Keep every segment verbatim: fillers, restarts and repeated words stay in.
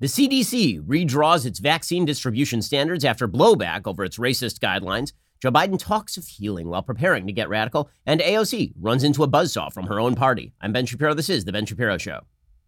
The C D C redraws its vaccine distribution standards after blowback over its racist guidelines. Joe Biden talks of healing while preparing to get radical, and A O C runs into a buzzsaw from her own party. I'm Ben Shapiro. This is The Ben Shapiro Show.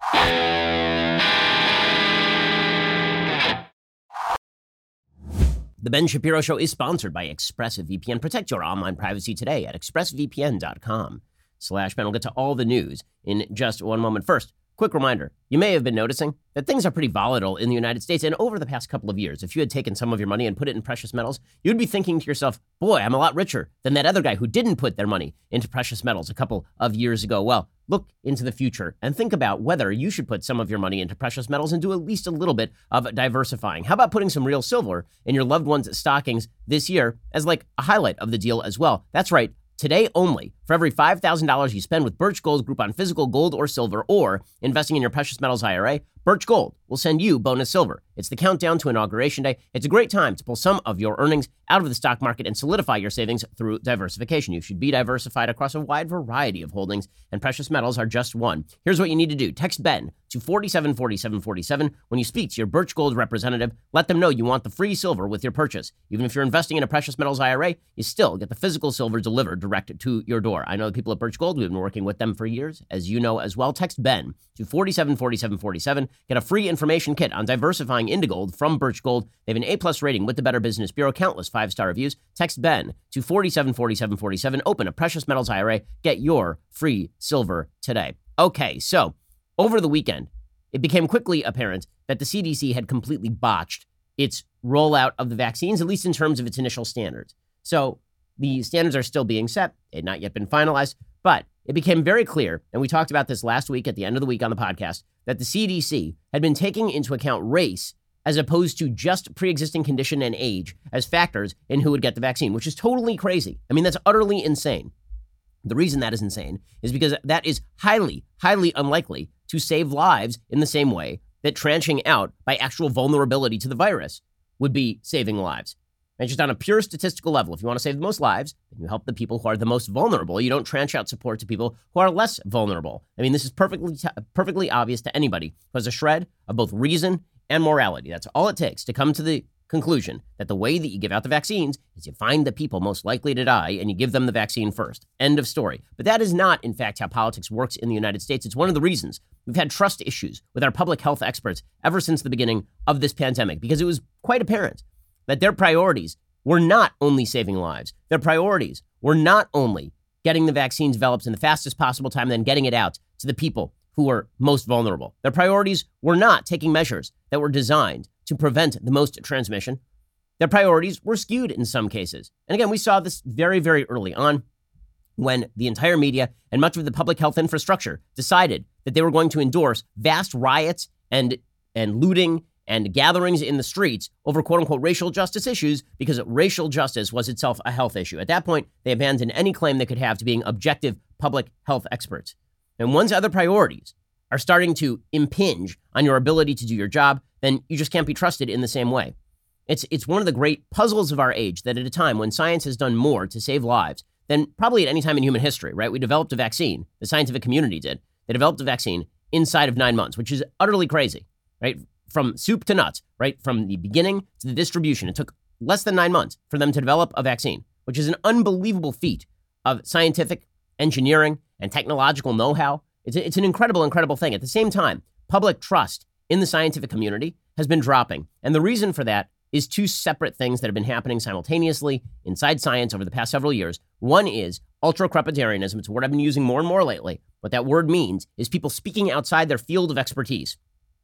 The Ben Shapiro Show is sponsored by ExpressVPN. Protect your online privacy today at expressvpn.com slash Ben. We'll get to all the news in just one moment. First, quick reminder, you may have been noticing that things are pretty volatile in the United States. And over the past couple of years, if you had taken some of your money and put it in precious metals, you'd be thinking to yourself, boy, I'm a lot richer than that other guy who didn't put their money into precious metals a couple of years ago. Well, look into the future and think about whether you should put some of your money into precious metals and do at least a little bit of diversifying. How about putting some real silver in your loved ones' stockings this year as like a highlight of the deal as well? That's right. Today only, for every five thousand dollars you spend with Birch Gold Group on physical gold or silver or investing in your precious metals I R A, Birch Gold will send you bonus silver. It's the countdown to Inauguration Day. It's a great time to pull some of your earnings out of the stock market and solidify your savings through diversification. You should be diversified across a wide variety of holdings, and precious metals are just one. Here's what you need to do. Text Ben to four seven four seven four seven when you speak to your Birch Gold representative. Let them know you want the free silver with your purchase. Even if you're investing in a precious metals I R A, you still get the physical silver delivered direct to your door. I know the people at Birch Gold. We've been working with them for years, as you know as well. Text Ben to four seven four seven four seven. Get a free information kit on diversifying into gold from Birch Gold. They have an A-plus rating with the Better Business Bureau, countless five-star reviews. Text Ben to four seven four seven four seven. Open a precious metals I R A. Get your free silver today. Okay, so over the weekend, it became quickly apparent that the C D C had completely botched its rollout of the vaccines, at least in terms of its initial standards. So the standards are still being set. It had not yet been finalized, but it became very clear, and we talked about this last week at the end of the week on the podcast, that the C D C had been taking into account race as opposed to just pre-existing condition and age as factors in who would get the vaccine, which is totally crazy. I mean, that's utterly insane. The reason that is insane is because that is highly, highly unlikely to save lives in the same way that tranching out by actual vulnerability to the virus would be saving lives. And just on a pure statistical level, if you want to save the most lives, then you help the people who are the most vulnerable. You don't tranche out support to people who are less vulnerable. I mean, this is perfectly perfectly obvious to anybody who has a shred of both reason and morality. That's all it takes to come to the conclusion that the way that you give out the vaccines is you find the people most likely to die and you give them the vaccine first. End of story. But that is not, in fact, how politics works in the United States. It's one of the reasons we've had trust issues with our public health experts ever since the beginning of this pandemic, because it was quite apparent that their priorities were not only saving lives. Their priorities were not only getting the vaccine developed in the fastest possible time, then getting it out to the people who were most vulnerable. Their priorities were not taking measures that were designed to prevent the most transmission. Their priorities were skewed in some cases. And again, we saw this very, very early on when the entire media and much of the public health infrastructure decided that they were going to endorse vast riots and, and looting and gatherings in the streets over quote-unquote racial justice issues because racial justice was itself a health issue. At that point, they abandoned any claim they could have to being objective public health experts. And once other priorities are starting to impinge on your ability to do your job, then you just can't be trusted in the same way. It's it's one of the great puzzles of our age that at a time when science has done more to save lives than probably at any time in human history, right? We developed a vaccine, the scientific community did. They developed a vaccine inside of nine months, which is utterly crazy, right? From soup to nuts, right? From the beginning to the distribution. It took less than nine months for them to develop a vaccine, which is an unbelievable feat of scientific engineering and technological know-how. It's, a, it's an incredible, incredible thing. At the same time, public trust in the scientific community has been dropping. And the reason for that is two separate things that have been happening simultaneously inside science over the past several years. One is ultra-crepidarianism. It's a word I've been using more and more lately. What that word means is people speaking outside their field of expertise.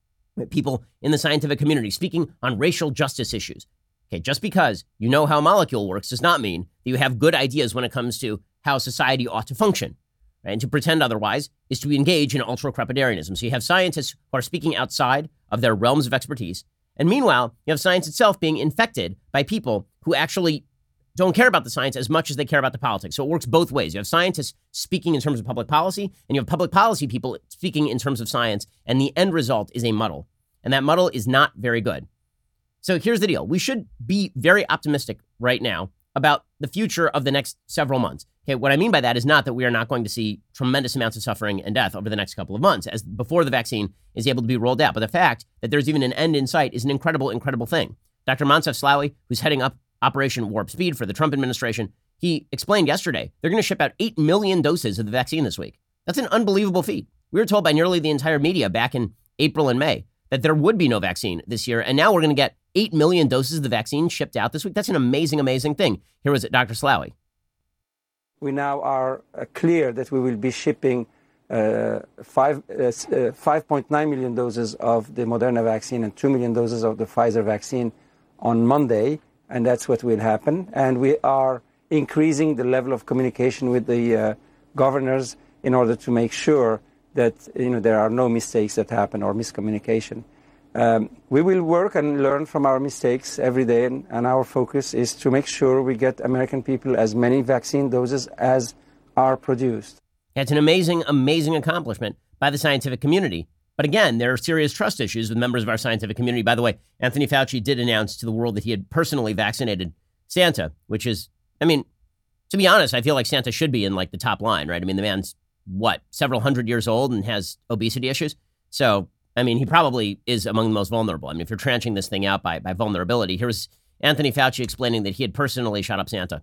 People in the scientific community speaking on racial justice issues. Okay, just because you know how a molecule works does not mean that you have good ideas when it comes to how society ought to function. Right? And to pretend otherwise is to engage in ultra-crepidarianism. So you have scientists who are speaking outside of their realms of expertise. And meanwhile, you have science itself being infected by people who actually don't care about the science as much as they care about the politics. So it works both ways. You have scientists speaking in terms of public policy, and you have public policy people speaking in terms of science, and the end result is a muddle. And that muddle is not very good. So here's the deal. We should be very optimistic right now about the future of the next several months. Okay, what I mean by that is not that we are not going to see tremendous amounts of suffering and death over the next couple of months as before the vaccine is able to be rolled out. But the fact that there's even an end in sight is an incredible, incredible thing. Doctor Moncef Slaoui, who's heading up Operation Warp Speed for the Trump administration, he explained yesterday they're going to ship out eight million doses of the vaccine this week. That's an unbelievable feat. We were told by nearly the entire media back in April and May that there would be no vaccine this year, and now we're going to get eight million doses of the vaccine shipped out this week. That's an amazing, amazing thing. Here was Doctor Slaoui. We now are uh, clear that we will be shipping uh, five, uh, uh, five point nine million doses of the Moderna vaccine and two million doses of the Pfizer vaccine on Monday, and that's what will happen. And we are increasing the level of communication with the uh, governors in order to make sure that you know there are no mistakes that happen or miscommunication. Um, we will work and learn from our mistakes every day, and, and our focus is to make sure we get American people as many vaccine doses as are produced. It's an amazing, amazing accomplishment by the scientific community. But again, there are serious trust issues with members of our scientific community. By the way, Anthony Fauci did announce to the world that he had personally vaccinated Santa, which is, I mean, to be honest, I feel like Santa should be in like the top line, right? I mean, the man's, what, several hundred years old and has obesity issues. So, I mean, he probably is among the most vulnerable. I mean, if you're tranching this thing out by, by vulnerability, here's Anthony Fauci explaining that he had personally shot up Santa.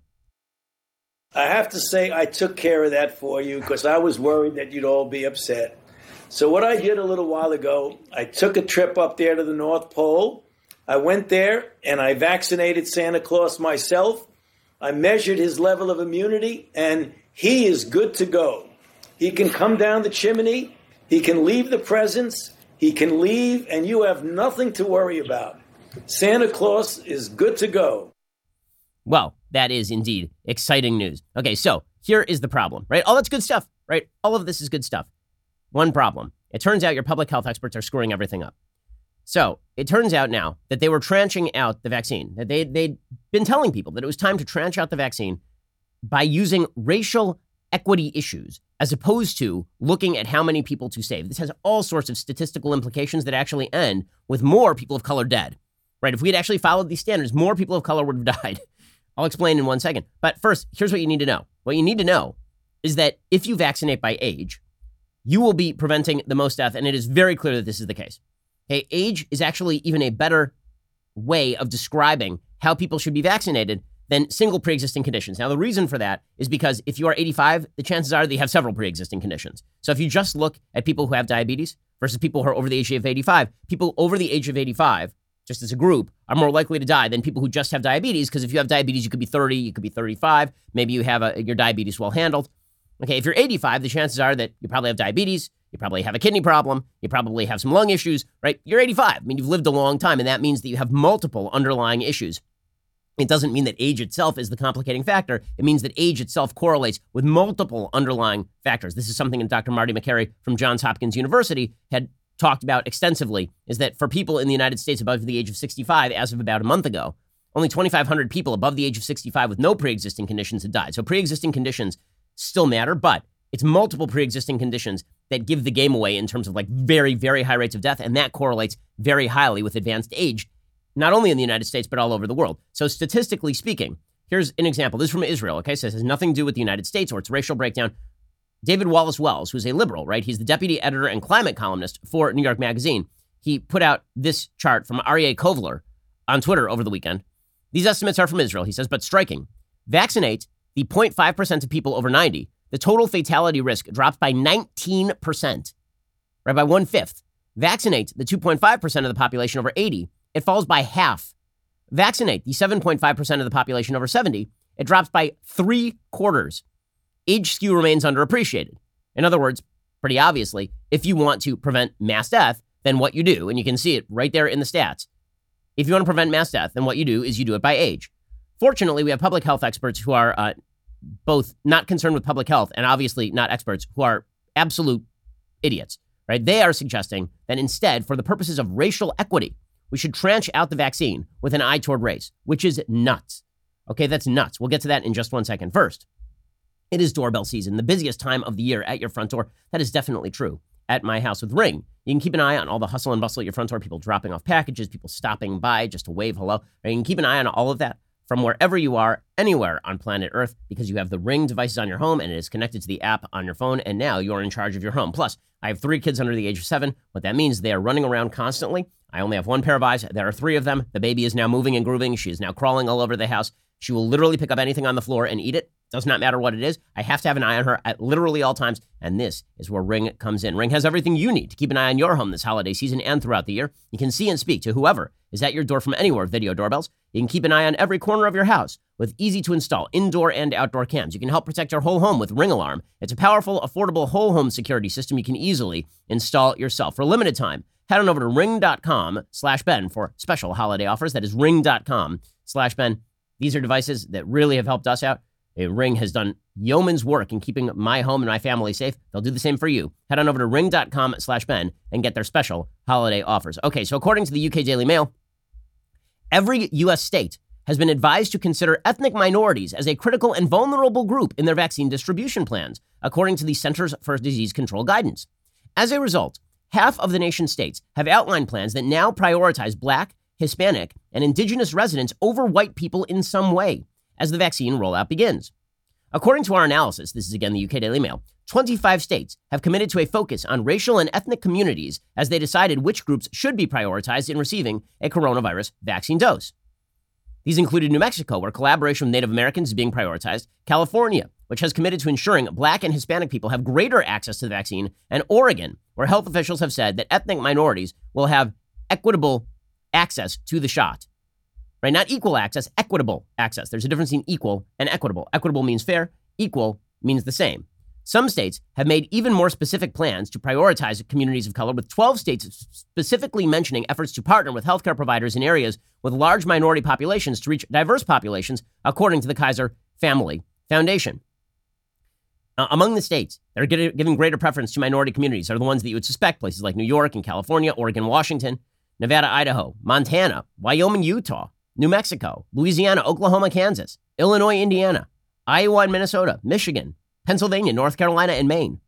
I have to say I took care of that for you because I was worried that you'd all be upset. So what I did a little while ago, I took a trip up there to the North Pole. I went there and I vaccinated Santa Claus myself. I measured his level of immunity, and he is good to go. He can come down the chimney. He can leave the presents. He can leave, and you have nothing to worry about. Santa Claus is good to go. Well, that is indeed exciting news. Okay, so here is the problem, right? All that's good stuff, right? All of this is good stuff. One problem. It turns out your public health experts are screwing everything up. So it turns out now that they were tranching out the vaccine, that they, they'd been telling people that it was time to tranche out the vaccine by using racial equity issues as opposed to looking at how many people to save. This has all sorts of statistical implications that actually end with more people of color dead, right? If we had actually followed these standards, more people of color would have died. I'll explain in one second. But first, here's what you need to know. What you need to know is that if you vaccinate by age, you will be preventing the most death, and it is very clear that this is the case. Okay, age is actually even a better way of describing how people should be vaccinated than single pre-existing conditions. Now, the reason for that is because if you are eighty-five, the chances are that you have several pre-existing conditions. So if you just look at people who have diabetes versus people who are over the age of eighty-five, people over the age of eighty-five, just as a group, are more likely to die than people who just have diabetes, because if you have diabetes, you could be thirty, you could be thirty-five, maybe you have a, your diabetes well handled. Okay, if you're eighty-five, the chances are that you probably have diabetes, you probably have a kidney problem, you probably have some lung issues, right? You're eighty-five. I mean, you've lived a long time, and that means that you have multiple underlying issues. It doesn't mean that age itself is the complicating factor. It means that age itself correlates with multiple underlying factors. This is something that Doctor Marty Makary from Johns Hopkins University had talked about extensively, is that for people in the United States above the age of sixty-five, as of about a month ago, only twenty-five hundred people above the age of sixty-five with no pre-existing conditions had died. So pre-existing conditions still matter, but it's multiple pre-existing conditions that give the game away in terms of like very, very high rates of death, and that correlates very highly with advanced age, not only in the United States, but all over the world. So statistically speaking, here's an example. This is from Israel, okay? So this has nothing to do with the United States or its racial breakdown. David Wallace Wells, who's a liberal, right? He's the deputy editor and climate columnist for New York Magazine. He put out this chart from Aryeh Kovler on Twitter over the weekend. These estimates are from Israel, he says, but striking. Vaccinate the zero point five percent of people over ninety. The total fatality risk drops by nineteen percent, right? By one-fifth. Vaccinate the two point five percent of the population over eighty. It falls by half. Vaccinate the seven point five percent of the population over seventy. It drops by three quarters. Age skew remains underappreciated. In other words, pretty obviously, if you want to prevent mass death, then what you do, and you can see it right there in the stats. If you want to prevent mass death, then what you do is you do it by age. Fortunately, we have public health experts who are uh, both not concerned with public health and obviously not experts, who are absolute idiots, right? They are suggesting that instead, for the purposes of racial equity, we should tranche out the vaccine with an eye toward race, which is nuts. Okay, that's nuts. We'll get to that in just one second. First, it is doorbell season, the busiest time of the year at your front door. That is definitely true. At my house with Ring, you can keep an eye on all the hustle and bustle at your front door, people dropping off packages, people stopping by just to wave hello. You can keep an eye on all of that from wherever you are, anywhere on planet Earth, because you have the Ring devices on your home and it is connected to the app on your phone, and now you're in charge of your home. Plus, I have three kids under the age of seven. What that means, they are running around constantly. I only have one pair of eyes. There are three of them. The baby is now moving and grooving. She is now crawling all over the house. She will literally pick up anything on the floor and eat it. Does not matter what it is. I have to have an eye on her at literally all times, and this is where Ring comes in. Ring has everything you need to keep an eye on your home this holiday season and throughout the year. You can see and speak to whoever is at your door from anywhere with video doorbells. You can keep an eye on every corner of your house with easy-to-install indoor and outdoor cams. You can help protect your whole home with Ring Alarm. It's a powerful, affordable whole home security system you can easily install yourself. For a limited time, head on over to ring.com slash Ben for special holiday offers. That is ring.com slash Ben. These are devices that really have helped us out. A Ring has done yeoman's work in keeping my home and my family safe. They'll do the same for you. Head on over to ring.com slash Ben and get their special holiday offers. Okay, so according to the U K Daily Mail, every U S state has been advised to consider ethnic minorities as a critical and vulnerable group in their vaccine distribution plans, according to the Centers for Disease Control guidance. As a result, half of the nation's states have outlined plans that now prioritize Black, Hispanic, and Indigenous residents over white people in some way as the vaccine rollout begins. According to our analysis, this is again the U K Daily Mail, twenty-five states have committed to a focus on racial and ethnic communities as they decided which groups should be prioritized in receiving a coronavirus vaccine dose. These included New Mexico, where collaboration with Native Americans is being prioritized, California, which has committed to ensuring Black and Hispanic people have greater access to the vaccine, and Oregon, where health officials have said that ethnic minorities will have equitable access to the shot. Right? Not equal access, equitable access. There's a difference in equal and equitable. Equitable means fair. Equal means the same. Some states have made even more specific plans to prioritize communities of color, with twelve states specifically mentioning efforts to partner with healthcare providers in areas with large minority populations to reach diverse populations, according to the Kaiser Family Foundation. Uh, among the states that are giving greater preference to minority communities are the ones that you would suspect, places like New York and California, Oregon, Washington, Nevada, Idaho, Montana, Wyoming, Utah, New Mexico, Louisiana, Oklahoma, Kansas, Illinois, Indiana, Iowa and Minnesota, Michigan, Pennsylvania, North Carolina, and Maine.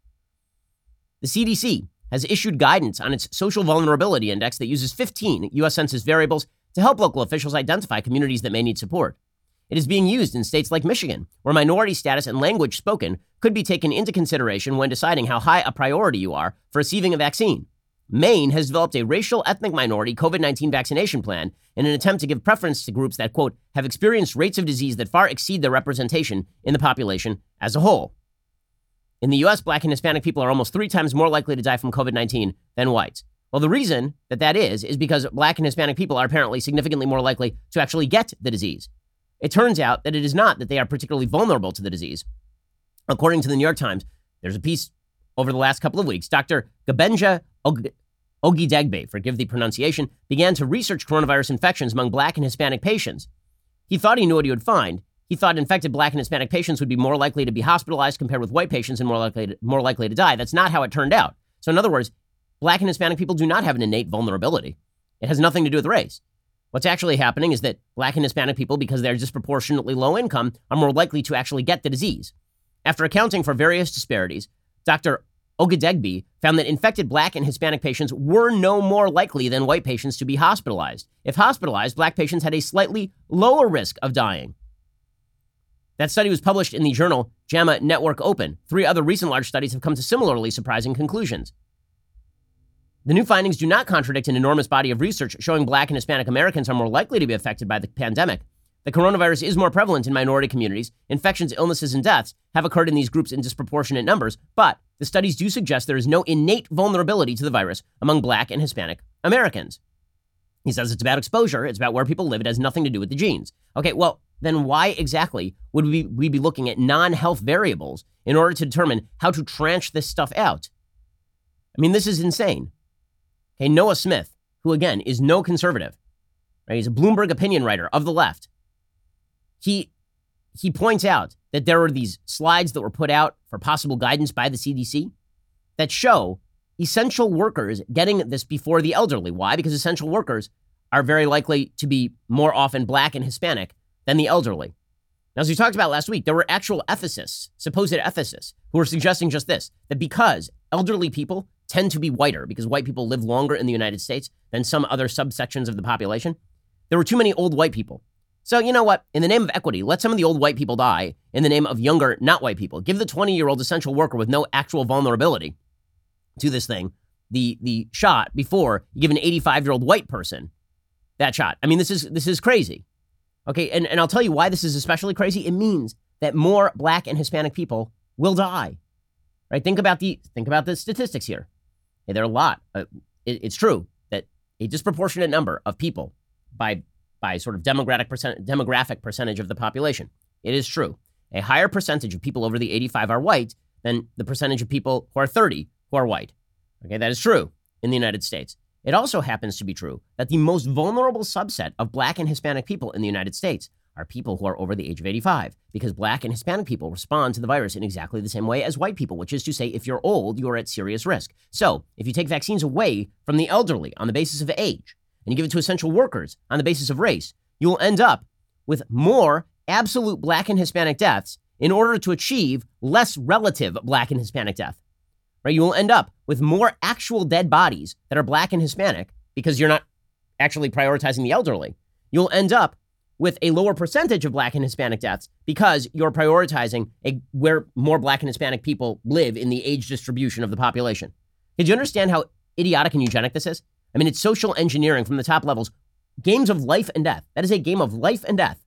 The C D C has issued guidance on its Social Vulnerability Index that uses fifteen U S Census variables to help local officials identify communities that may need support. It is being used in states like Michigan, where minority status and language spoken could be taken into consideration when deciding how high a priority you are for receiving a vaccine. Maine has developed a racial ethnic minority COVID nineteen vaccination plan in an attempt to give preference to groups that, quote, have experienced rates of disease that far exceed their representation in the population as a whole. In the U S, Black and Hispanic people are almost three times more likely to die from COVID nineteen than whites. Well, the reason that that is, is because Black and Hispanic people are apparently significantly more likely to actually get the disease. It turns out that it is not that they are particularly vulnerable to the disease. According to the New York Times, there's a piece over the last couple of weeks. Doctor Gabenja Og- Ogidegbe, forgive the pronunciation, began to research coronavirus infections among Black and Hispanic patients. He thought he knew what he would find. He thought infected Black and Hispanic patients would be more likely to be hospitalized compared with white patients and more likely to, more likely to die. That's not how it turned out. So in other words, Black and Hispanic people do not have an innate vulnerability. It has nothing to do with race. What's actually happening is that Black and Hispanic people, because they're disproportionately low income, are more likely to actually get the disease. After accounting for various disparities, Doctor Ogidegbe found that infected Black and Hispanic patients were no more likely than white patients to be hospitalized. If hospitalized, Black patients had a slightly lower risk of dying. That study was published in the journal JAMA Network Open. Three other recent large studies have come to similarly surprising conclusions. The new findings do not contradict an enormous body of research showing Black and Hispanic Americans are more likely to be affected by the pandemic. The coronavirus is more prevalent in minority communities. Infections, illnesses, and deaths have occurred in these groups in disproportionate numbers, but the studies do suggest there is no innate vulnerability to the virus among Black and Hispanic Americans. He says it's about exposure. It's about where people live. It has nothing to do with the genes. Okay, well, then why exactly would we, we be looking at non-health variables in order to determine how to tranche this stuff out? I mean, this is insane. Okay, Noah Smith, who again is no conservative, right? He's a Bloomberg opinion writer of the left. He he points out that there were these slides that were put out for possible guidance by the C D C that show essential workers getting this before the elderly. Why? Because essential workers are very likely to be more often Black and Hispanic than the elderly. Now, as we talked about last week, there were actual ethicists, supposed ethicists, who were suggesting just this, that because elderly people tend to be whiter, because white people live longer in the United States than some other subsections of the population, there were too many old white people. So you know what? In the name of equity, let some of the old white people die in the name of younger, not white people. Give the twenty-year-old essential worker with no actual vulnerability to this thing the the shot before you give an eighty-five-year-old white person that shot. I mean, this is this is crazy. Okay, and, and I'll tell you why this is especially crazy. It means that more Black and Hispanic people will die. Right? Think about the think about the statistics here. Okay, there are a lot. Uh, it, it's true that a disproportionate number of people by by sort of demographic percent, demographic percentage of the population. It is true. A higher percentage of people over the eighty-five are white than the percentage of people who are thirty who are white. Okay, that is true in the United States. It also happens to be true that the most vulnerable subset of Black and Hispanic people in the United States are people who are over the age of eighty-five, because Black and Hispanic people respond to the virus in exactly the same way as white people, which is to say, if you're old, you're at serious risk. So if you take vaccines away from the elderly on the basis of age, and you give it to essential workers on the basis of race, you will end up with more absolute Black and Hispanic deaths in order to achieve less relative Black and Hispanic death. Right? You will end up with more actual dead bodies that are Black and Hispanic because you're not actually prioritizing the elderly. You'll end up with a lower percentage of Black and Hispanic deaths because you're prioritizing a, where more Black and Hispanic people live in the age distribution of the population. Did you understand how idiotic and eugenic this is? I mean, it's social engineering from the top levels. Games of life and death. That is a game of life and death.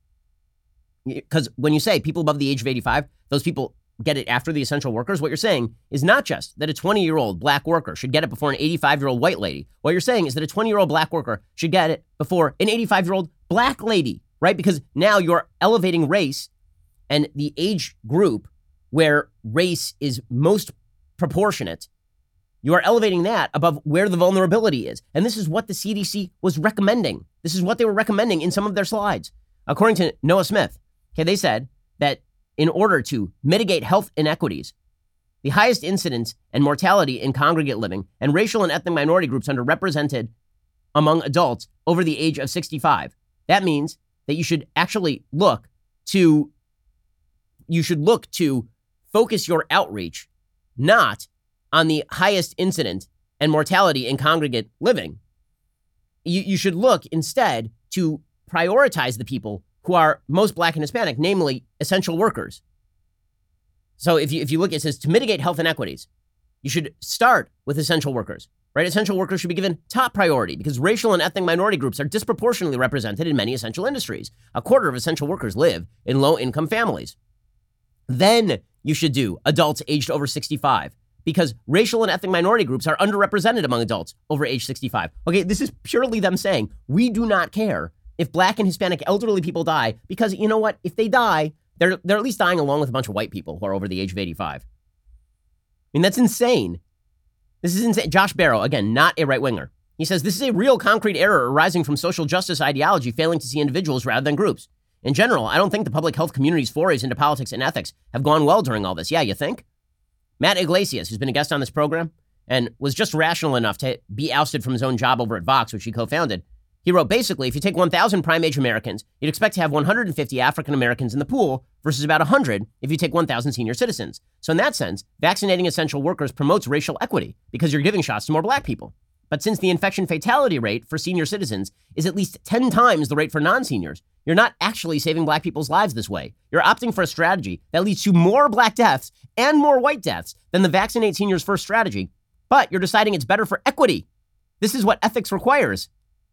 Because when you say people above the age of eighty-five, those people get it after the essential workers, what you're saying is not just that a twenty-year-old Black worker should get it before an eighty-five-year-old white lady. What you're saying is that a twenty-year-old Black worker should get it before an eighty-five-year-old Black lady, right? Because now you're elevating race and the age group where race is most proportionate. You are elevating that above where the vulnerability is. And this is what the C D C was recommending. This is what they were recommending in some of their slides. According to Noah Smith, okay, they said that in order to mitigate health inequities, the highest incidence and mortality in congregate living and racial and ethnic minority groups underrepresented among adults over the age of sixty-five. That means that you should actually look to, you should look to focus your outreach not on the highest incident and mortality in congregate living. You, you should look instead to prioritize the people who are most Black and Hispanic, namely essential workers. So if you if you look, it says to mitigate health inequities, you should start with essential workers, right? Essential workers should be given top priority because racial and ethnic minority groups are disproportionately represented in many essential industries. A quarter of essential workers live in low-income families. Then you should do adults aged over sixty-five because racial and ethnic minority groups are underrepresented among adults over age sixty-five. Okay, this is purely them saying, we do not care if Black and Hispanic elderly people die, because you know what? If they die, they're they're at least dying along with a bunch of white people who are over the age of eighty-five. I mean, that's insane. This is insane. Josh Barrow, again, not a right-winger. He says, this is a real concrete error arising from social justice ideology failing to see individuals rather than groups. In general, I don't think the public health community's forays into politics and ethics have gone well during all this. Yeah, you think? Matt Iglesias, who's been a guest on this program and was just rational enough to be ousted from his own job over at Vox, which he co-founded, he wrote, basically, if you take one thousand prime-age Americans, you'd expect to have one hundred fifty African Americans in the pool versus about one hundred if you take one thousand senior citizens. So in that sense, vaccinating essential workers promotes racial equity because you're giving shots to more Black people. But since the infection fatality rate for senior citizens is at least ten times the rate for non-seniors, you're not actually saving Black people's lives this way. You're opting for a strategy that leads to more Black deaths and more white deaths than the vaccinate seniors first strategy, but you're deciding it's better for equity. This is what ethics requires.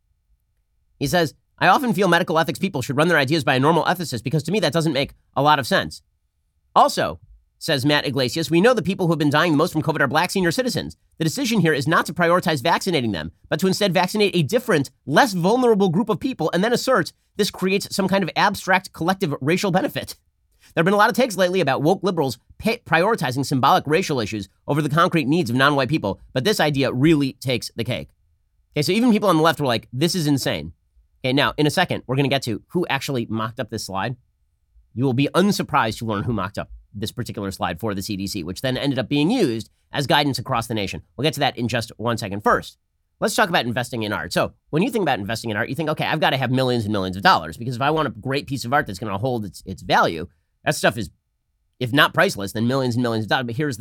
He says, I often feel medical ethics people should run their ideas by a normal ethicist because to me that doesn't make a lot of sense. Also, says Matt Iglesias, we know the people who have been dying the most from COVID are Black senior citizens. The decision here is not to prioritize vaccinating them, but to instead vaccinate a different, less vulnerable group of people and then assert this creates some kind of abstract collective racial benefit. There have been a lot of takes lately about woke liberals pay- prioritizing symbolic racial issues over the concrete needs of non-white people, but this idea really takes the cake. Okay, so even people on the left were like, this is insane. Okay, now, in a second, we're going to get to who actually mocked up this slide. You will be unsurprised to learn who mocked up this particular slide for the C D C, which then ended up being used as guidance across the nation. We'll get to that in just one second. First, let's talk about investing in art. So when you think about investing in art, you think, okay, I've got to have millions and millions of dollars because if I want a great piece of art that's going to hold its, its value, that stuff is, if not priceless, then millions and millions of dollars. But here's the thing.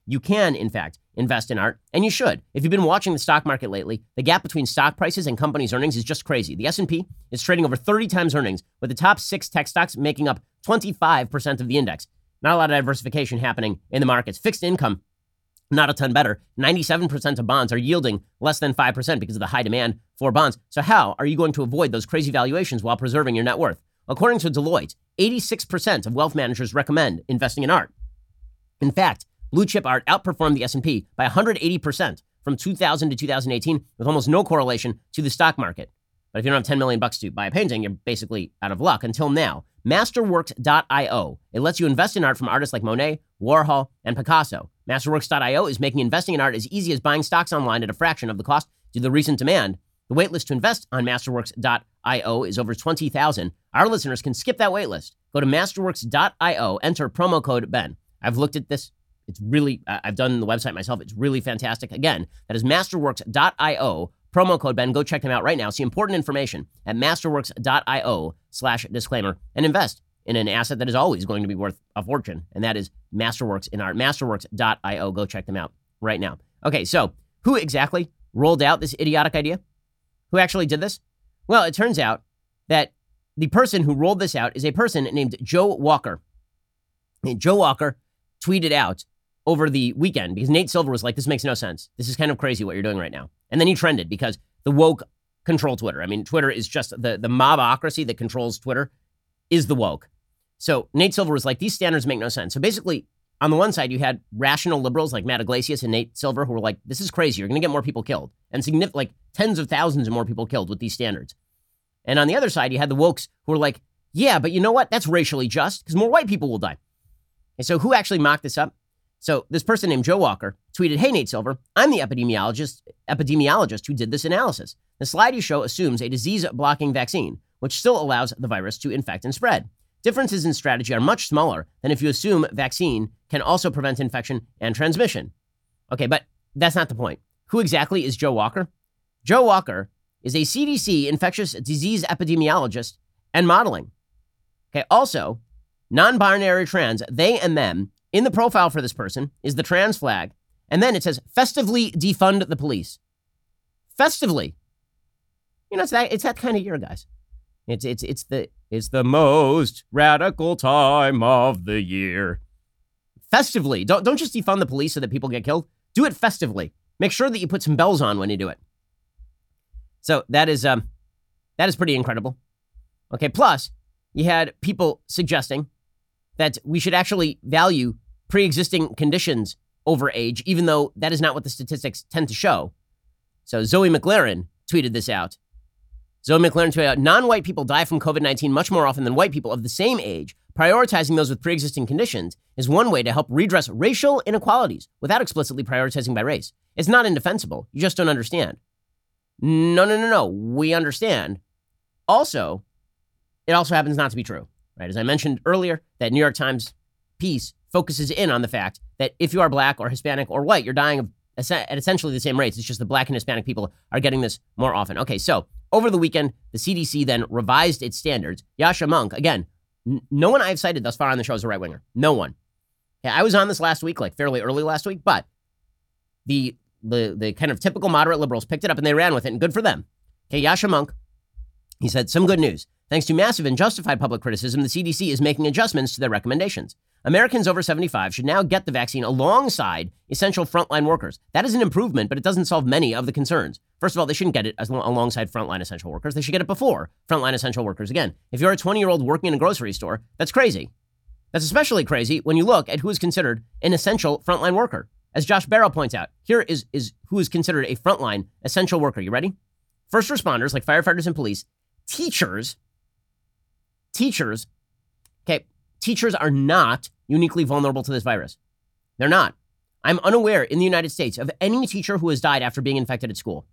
you can, in fact, invest in art, and you should. If you've been watching the stock market lately, the gap between stock prices and companies' earnings is just crazy. The S and P is trading over thirty times earnings, with the top six tech stocks making up twenty-five percent of the index. Not a lot of diversification happening in the markets. Fixed income, not a ton better. ninety-seven percent of bonds are yielding less than five percent because of the high demand for bonds. So how are you going to avoid those crazy valuations while preserving your net worth? According to Deloitte, eighty-six percent of wealth managers recommend investing in art. In fact, blue chip art outperformed the S and P by one hundred eighty percent from two thousand to two thousand eighteen, with almost no correlation to the stock market. But if you don't have ten million bucks to buy a painting, you're basically out of luck until now. Masterworks dot io. It lets you invest in art from artists like Monet, Warhol, and Picasso. Masterworks dot io is making investing in art as easy as buying stocks online at a fraction of the cost due to the recent demand. The waitlist to invest on Masterworks dot io is over twenty thousand. Our listeners can skip that waitlist. Go to Masterworks dot io, enter promo code Ben. I've looked at this. It's really, uh, I've done the website myself. It's really fantastic. Again, that is Masterworks dot io, promo code Ben. Go check them out right now. See important information at Masterworks dot io slash disclaimer and invest in an asset that is always going to be worth a fortune. And that is Masterworks in art. Masterworks dot io. Go check them out right now. Okay, so who exactly rolled out this idiotic idea? Who actually did this? Well, it turns out that the person who rolled this out is a person named Joe Walker. And Joe Walker tweeted out over the weekend because Nate Silver was like, this makes no sense. This is kind of crazy what you're doing right now. And then he trended because the woke control Twitter. I mean, Twitter is just the, the mobocracy that controls Twitter is the woke. So Nate Silver was like, these standards make no sense. So basically, on the one side, you had rational liberals like Matt Iglesias and Nate Silver who were like, this is crazy. You're going to get more people killed and significant, like tens of thousands of more people killed with these standards. And on the other side, you had the wokes who were like, yeah, but you know what? That's racially just because more white people will die. And so who actually mocked this up? So this person named Joe Walker tweeted, hey, Nate Silver, I'm the epidemiologist, epidemiologist who did this analysis. The slide you show assumes a disease-blocking vaccine, which still allows the virus to infect and spread. Differences in strategy are much smaller than if you assume vaccine can also prevent infection and transmission. Okay, but that's not the point. Who exactly is Joe Walker? Joe Walker is a C D C infectious disease epidemiologist and modeling. Okay, also, non-binary trans, they and them, in the profile for this person is the trans flag, and then it says, festively defund the police. Festively. You know, it's that, it's that kind of year, guys. It's it's it's the it's the most radical time of the year. Festively. Don't don't just defund the police so that people get killed. Do it festively. Make sure that you put some bells on when you do it. So that is um that is pretty incredible. Okay, plus you had people suggesting that we should actually value pre-existing conditions over age, even though that is not what the statistics tend to show. So Zoe McLaren tweeted this out. Zoe McLaren tweeted out, non-white people die from covid nineteen much more often than white people of the same age. Prioritizing those with pre-existing conditions is one way to help redress racial inequalities without explicitly prioritizing by race. It's not indefensible. You just don't understand. No, no, no, no. We understand. Also, it also happens not to be true, right? As I mentioned earlier, that New York Times piece focuses in on the fact that if you are black or Hispanic or white, you're dying of at essentially the same rates. It's just the black and Hispanic people are getting this more often. Okay, so over the weekend, the C D C then revised its standards. Yascha Mounk, again, n- no one I've cited thus far on the show is a right-winger. No one. Okay, I was on this last week, like fairly early last week, but the the the kind of typical moderate liberals picked it up and they ran with it, and good for them. Okay, Yascha Mounk, he said, some good news. Thanks to massive and justified public criticism, the C D C is making adjustments to their recommendations. Americans over seventy-five should now get the vaccine alongside essential frontline workers. That is an improvement, but it doesn't solve many of the concerns. First of all, they shouldn't get it as lo- alongside frontline essential workers. They should get it before frontline essential workers. Again, if you're a twenty-year-old working in a grocery store, that's crazy. That's especially crazy when you look at who is considered an essential frontline worker. As Josh Barrow points out, here is, is who is considered a frontline essential worker. You ready? First responders like firefighters and police, teachers, teachers, okay, teachers are not uniquely vulnerable to this virus. They're not. I'm unaware in the United States of any teacher who has died after being infected at school.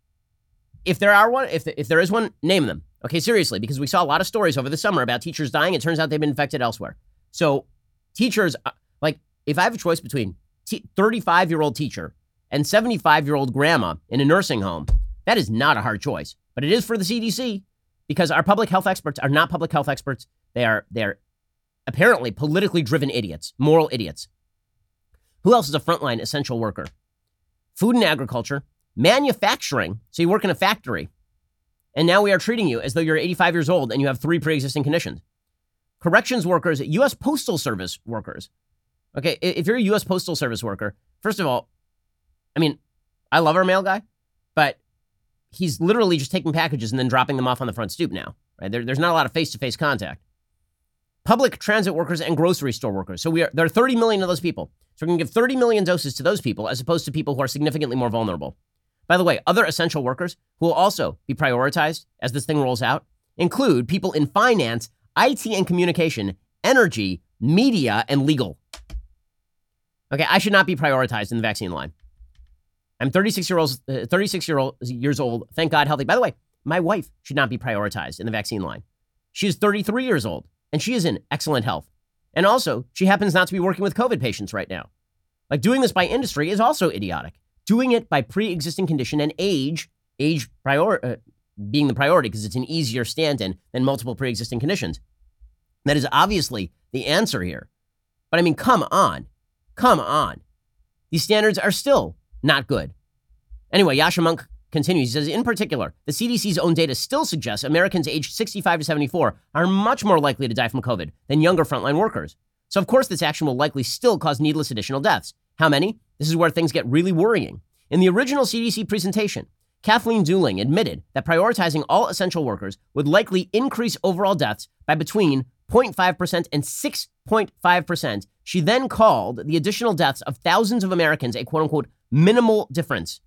If there are one, if, if there is one, name them. Okay, seriously, because we saw a lot of stories over the summer about teachers dying. It turns out they've been infected elsewhere. So teachers, like, if I have a choice between t- thirty-five-year-old teacher and seventy-five-year-old grandma in a nursing home, that is not a hard choice. But it is for the C D C because our public health experts are not public health experts. They are they're apparently politically driven idiots, moral idiots, Who else is a frontline essential worker? Food and agriculture, manufacturing. So you work in a factory. And now we are treating you as though you're eighty-five years old and you have three pre-existing conditions. Corrections workers, U S Postal Service workers. Okay, if you're a U S Postal Service worker, first of all, I mean, I love our mail guy, but he's literally just taking packages and then dropping them off on the front stoop now. Right? There, there's not a lot of face-to-face contact. Public transit workers and grocery store workers. So we are there are thirty million of those people. So we're going to give thirty million doses to those people as opposed to people who are significantly more vulnerable. By the way, other essential workers who will also be prioritized as this thing rolls out include people in finance, I T and communication, energy, media, and legal. Okay, I should not be prioritized in the vaccine line. I'm thirty-six year old, uh, thirty-six year old, years old, thank God, healthy. By the way, my wife should not be prioritized in the vaccine line. She is thirty-three years old, and she is in excellent health. And also, she happens not to be working with COVID patients right now. Like, doing this by industry is also idiotic. Doing it by pre-existing condition and age, age prior, uh, being the priority because it's an easier stand-in than multiple pre-existing conditions. That is obviously the answer here. But I mean, come on. Come on. These standards are still not good. Anyway, Yasha Monk continues. He says, in particular, the C D C's own data still suggests Americans aged sixty-five to seventy-four are much more likely to die from COVID than younger frontline workers. So, of course, this action will likely still cause needless additional deaths. How many? This is where things get really worrying. In the original C D C presentation, Kathleen Dooling admitted that prioritizing all essential workers would likely increase overall deaths by between zero point five percent and six point five percent. She then called the additional deaths of thousands of Americans a quote-unquote minimal difference.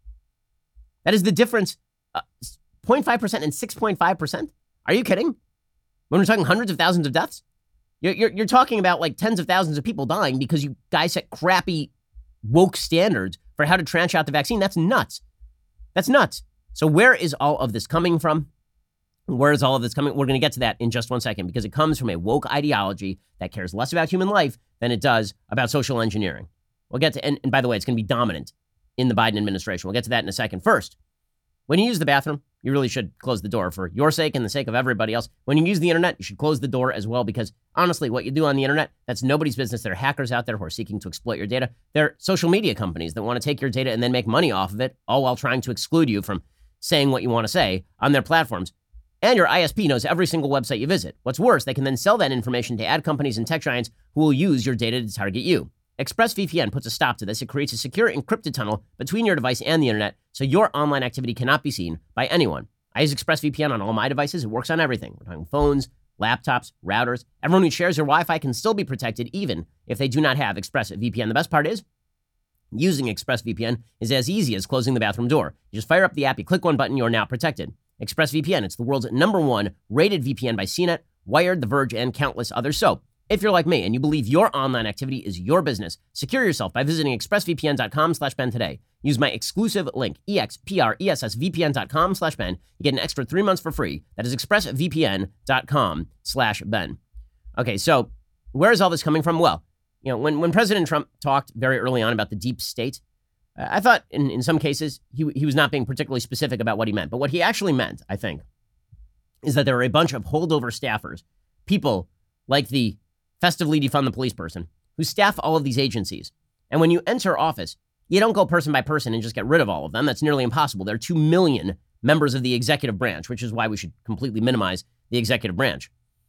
That is the difference, uh, zero point five percent and six point five percent? Are you kidding? When we're talking hundreds of thousands of deaths? You're, you're, you're talking about like tens of thousands of people dying because you guys set crappy woke standards for how to tranche out the vaccine. That's nuts. That's nuts. So where is all of this coming from? Where is all of this coming? We're going to get to that in just one second because it comes from a woke ideology that cares less about human life than it does about social engineering. We'll get to, and, and by the way, it's going to be dominant in the Biden administration. We'll get to that in a second. First, when you use the bathroom, you really should close the door for your sake and the sake of everybody else. When you use the internet, you should close the door as well because honestly, what you do on the internet, that's nobody's business. There are hackers out there who are seeking to exploit your data. There are social media companies that want to take your data and then make money off of it, all while trying to exclude you from saying what you want to say on their platforms. And your I S P knows every single website you visit. What's worse, they can then sell that information to ad companies and tech giants who will use your data to target you. ExpressVPN puts a stop to this. It creates a secure encrypted tunnel between your device and the internet so your online activity cannot be seen by anyone. I use ExpressVPN on all my devices. It works on everything. We're talking phones, laptops, routers. Everyone who shares your Wi-Fi can still be protected even if they do not have ExpressVPN. The best part is using ExpressVPN is as easy as closing the bathroom door. You just fire up the app, you click one button, you're now protected. ExpressVPN, it's the world's number one rated V P N by C net, Wired, The Verge, and countless others. So if you're like me and you believe your online activity is your business, secure yourself by visiting expressvpn.com slash Ben today. Use my exclusive link, expressvpn.com slash Ben. You get an extra three months for free. That is expressvpn.com slash Ben. Okay, so where is all this coming from? Well, you know, when, when President Trump talked very early on about the deep state, uh, I thought in, in some cases he, he was not being particularly specific about what he meant. But what he actually meant, I think, is that there are a bunch of holdover staffers, people like the festively defund the police person, who staff all of these agencies. And when you enter office, you don't go person by person and just get rid of all of them. That's nearly impossible. There are two million members of the executive branch, which is why we should completely minimize the executive branch.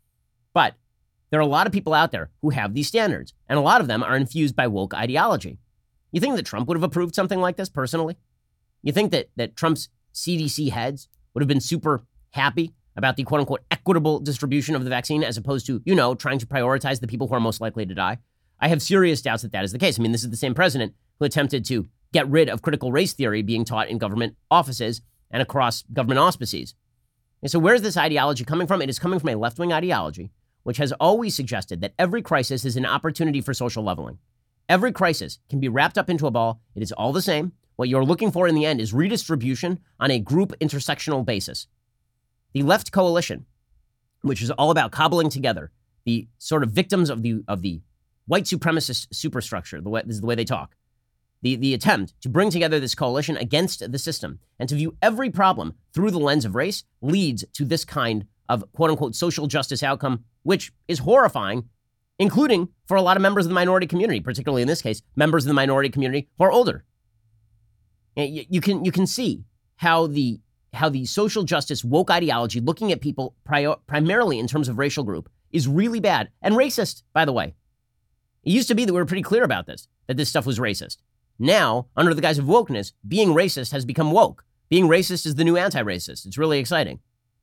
But there are a lot of people out there who have these standards, and a lot of them are infused by woke ideology. You think that Trump would have approved something like this personally? You think that, that Trump's C D C heads would have been super happy about the quote-unquote equitable distribution of the vaccine as opposed to, you know, trying to prioritize the people who are most likely to die? I have serious doubts that that is the case. I mean, this is the same president who attempted to get rid of critical race theory being taught in government offices and across government auspices. And so where's this ideology coming from? It is coming from a left-wing ideology, which has always suggested that every crisis is an opportunity for social leveling. Every crisis can be wrapped up into a ball. It is all the same. What you're looking for in the end is redistribution on a group intersectional basis. The left coalition, which is all about cobbling together the sort of victims of the of the white supremacist superstructure, the way, this is the way they talk, the, the attempt to bring together this coalition against the system and to view every problem through the lens of race leads to this kind of quote-unquote social justice outcome, which is horrifying including for a lot of members of the minority community, particularly in this case, members of the minority community who are older. You, you can you can see how the how the social justice woke ideology, looking at people prior, primarily in terms of racial group, is really bad and racist, by the way. It used to be that we were pretty clear about this, that this stuff was racist. Now, under the guise of wokeness, being racist has become woke. Being racist is the new anti-racist. It's really exciting.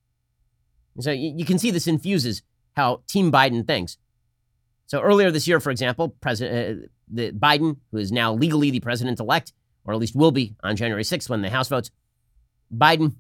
So you, you can see this infuses how Team Biden thinks. So earlier this year, for example, President uh, the Biden, who is now legally the president-elect, or at least will be on January sixth when the House votes, Biden,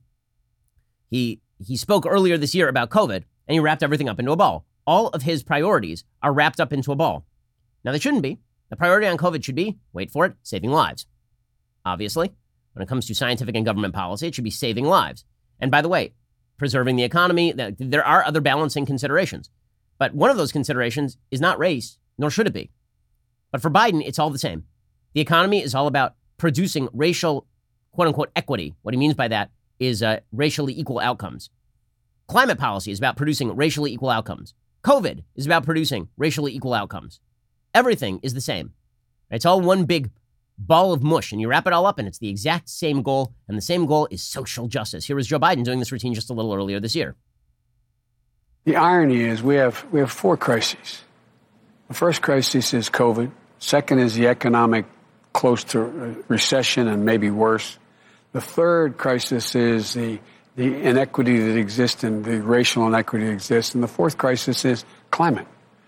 he he spoke earlier this year about COVID, and he wrapped everything up into a ball. All of his priorities are wrapped up into a ball. Now, they shouldn't be. The priority on COVID should be, wait for it, saving lives. Obviously, when it comes to scientific and government policy, it should be saving lives. And by the way, preserving the economy, there are other balancing considerations. But one of those considerations is not race, nor should it be. But for Biden, it's all the same. The economy is all about producing racial, quote-unquote, equity. What he means by that is uh, racially equal outcomes. Climate policy is about producing racially equal outcomes. COVID is about producing racially equal outcomes. Everything is the same. It's all one big ball of mush, and you wrap it all up, and it's the exact same goal, and the same goal is social justice. Here was Joe Biden doing this routine just a little earlier this year. The irony is we have we have four crises. The first crisis is COVID. Second is the economic close to recession and maybe worse. The third crisis is the the inequity that exists and the racial inequity that exists. And the fourth crisis is climate.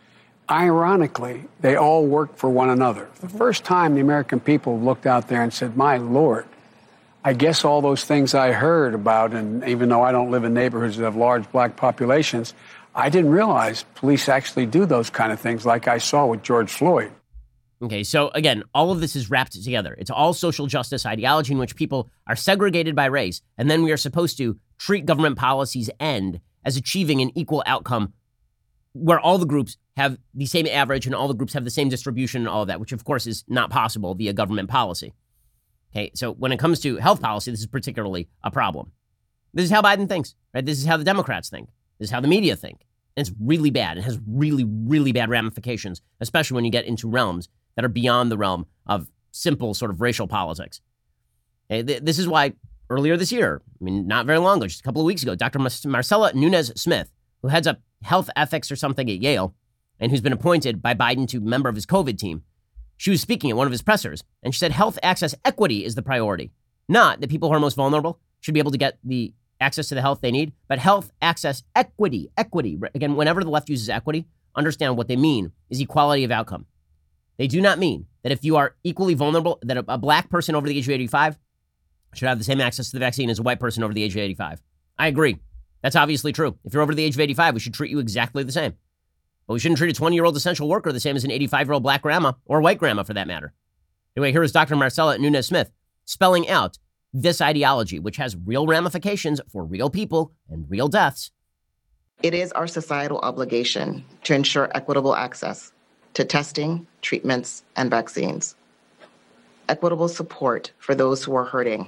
Ironically, they all work for one another. The first time the American people looked out there and said, my Lord, I guess all those things I heard about, and even though I don't live in neighborhoods that have large black populations, I didn't realize police actually do those kind of things like I saw with George Floyd. Okay, so again, all of this is wrapped together. It's all social justice ideology in which people are segregated by race, and then we are supposed to treat government policies end as achieving an equal outcome where all the groups have the same average and all the groups have the same distribution and all of that, which of course is not possible via government policy. Okay, so when it comes to health policy, this is particularly a problem. This is how Biden thinks, right? This is how the Democrats think. This is how the media think. And it's really bad. It has really, really bad ramifications, especially when you get into realms that are beyond the realm of simple sort of racial politics. Okay, th- this is why earlier this year, I mean, not very long ago, just a couple of weeks ago, Doctor Marcella Nunez-Smith, who heads up health ethics or something at Yale, and who's been appointed by Biden to member of his COVID team, she was speaking at one of his pressers, and she said health access equity is the priority, not that people who are most vulnerable should be able to get the access to the health they need, but health access equity, equity. Again, whenever the left uses equity, understand what they mean is equality of outcome. They do not mean that if you are equally vulnerable, that a, a black person over the age of eighty-five should have the same access to the vaccine as a white person over the age of eighty-five. I agree. That's obviously true. If you're over the age of eighty-five, we should treat you exactly the same. But we shouldn't treat a twenty-year-old essential worker the same as an eighty-five-year-old black grandma or white grandma for that matter. Anyway, here is Doctor Marcella Nunez-Smith spelling out this ideology, which has real ramifications for real people and real deaths. It is our societal obligation to ensure equitable access to testing, treatments, and vaccines, equitable support for those who are hurting,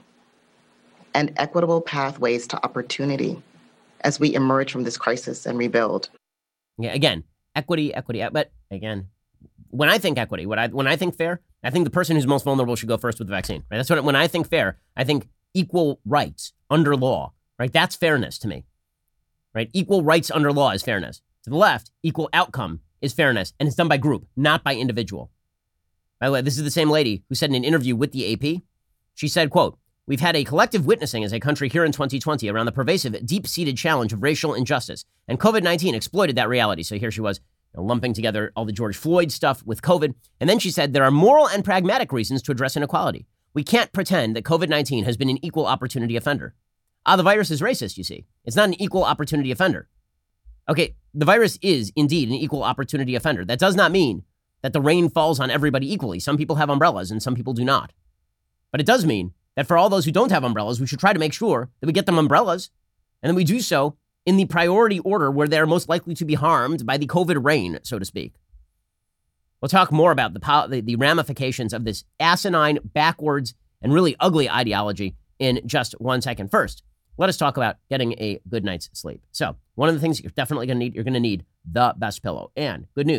and equitable pathways to opportunity as we emerge from this crisis and rebuild. Yeah, again, equity, equity, but again, when I think equity, when I when I think fair, I think the person who's most vulnerable should go first with the vaccine. Right? That's what when I think fair, I think equal rights under law. Right? That's fairness to me. Right? Equal rights under law is fairness. To the left, equal outcome is fairness, and it's done by group, not by individual. By the way, this is the same lady who said in an interview with the A P, she said, quote, "We've had a collective witnessing as a country here in twenty twenty around the pervasive, deep-seated challenge of racial injustice, and COVID nineteen exploited that reality." So here she was, you know, lumping together all the George Floyd stuff with COVID. And then she said, "There are moral and pragmatic reasons to address inequality. We can't pretend that COVID nineteen has been an equal opportunity offender." Ah, the virus is racist, you see. It's not an equal opportunity offender. Okay, the virus is indeed an equal opportunity offender. That does not mean that the rain falls on everybody equally. Some people have umbrellas and some people do not. But it does mean that for all those who don't have umbrellas, we should try to make sure that we get them umbrellas, and then we do so in the priority order where they're most likely to be harmed by the COVID rain, so to speak. We'll talk more about the, the, the ramifications of this asinine, backwards, and really ugly ideology in just one second. First, let us talk about getting a good night's sleep. So one of the things you're definitely going to need, you're going to need the best pillow. And good news,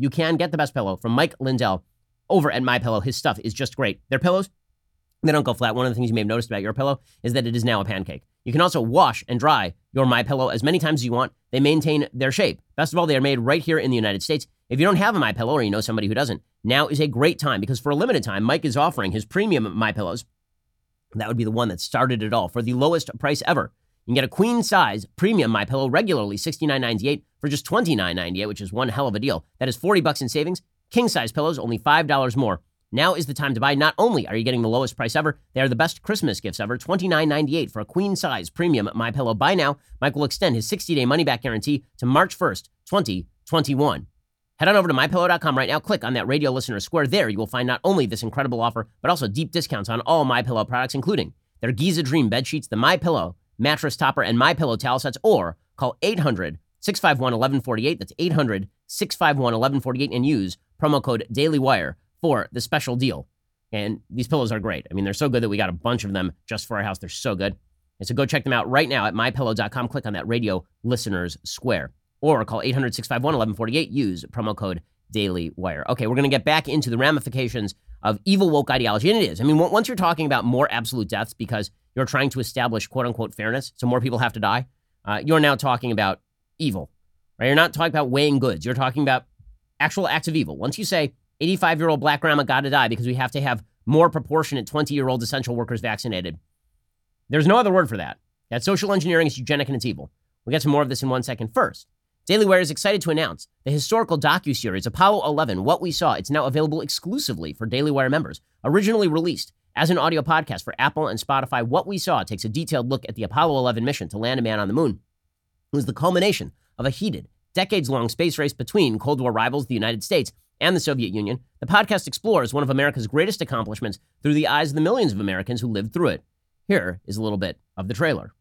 you can get the best pillow from Mike Lindell over at MyPillow. His stuff is just great. Their pillows, they don't go flat. One of the things you may have noticed about your pillow is that it is now a pancake. You can also wash and dry your MyPillow as many times as you want. They maintain their shape. Best of all, they are made right here in the United States. If you don't have a MyPillow or you know somebody who doesn't, now is a great time because for a limited time, Mike is offering his premium MyPillows. That would be the one that started it all for the lowest price ever. You can get a queen size premium MyPillow regularly sixty-nine ninety-eight for just twenty-nine ninety-eight, which is one hell of a deal. That is forty bucks in savings. King size pillows, only five dollars more. Now is the time to buy. Not only are you getting the lowest price ever, they are the best Christmas gifts ever. twenty-nine ninety-eight for a queen size premium MyPillow. Buy now. Mike will extend his sixty-day money-back guarantee to March first, twenty twenty-one. Head on over to my pillow dot com right now. Click on that radio listener square. There you will find not only this incredible offer, but also deep discounts on all MyPillow products, including their Giza Dream bed sheets, the MyPillow mattress topper, and MyPillow towel sets, or call eight hundred, six five one, one one four eight. That's eight hundred, six five one, one one four eight and use promo code DailyWire for the special deal. And these pillows are great. I mean, they're so good that we got a bunch of them just for our house. They're so good. And so go check them out right now at my pillow dot com. Click on that radio listeners square or call eight hundred, six five one, one one four eight. Use promo code DailyWire. Okay, we're going to get back into the ramifications of evil woke ideology. And it is. I mean, once you're talking about more absolute deaths because you're trying to establish quote unquote fairness, so more people have to die, uh, you're now talking about evil, right? You're not talking about weighing goods. You're talking about actual acts of evil. Once you say eighty-five-year-old black grandma got to die because we have to have more proportionate twenty-year-old essential workers vaccinated, there's no other word for that. That's social engineering. It's eugenic and it's evil. We'll get to more of this in one second. First, Daily Wire is excited to announce the historical docuseries Apollo eleven, What We Saw. It's now available exclusively for Daily Wire members. Originally released as an audio podcast for Apple and Spotify, What We Saw takes a detailed look at the Apollo eleven mission to land a man on the moon. It was the culmination of a heated, decades-long space race between Cold War rivals, the United States, and the Soviet Union. The podcast explores one of America's greatest accomplishments through the eyes of the millions of Americans who lived through it. Here is a little bit of the trailer.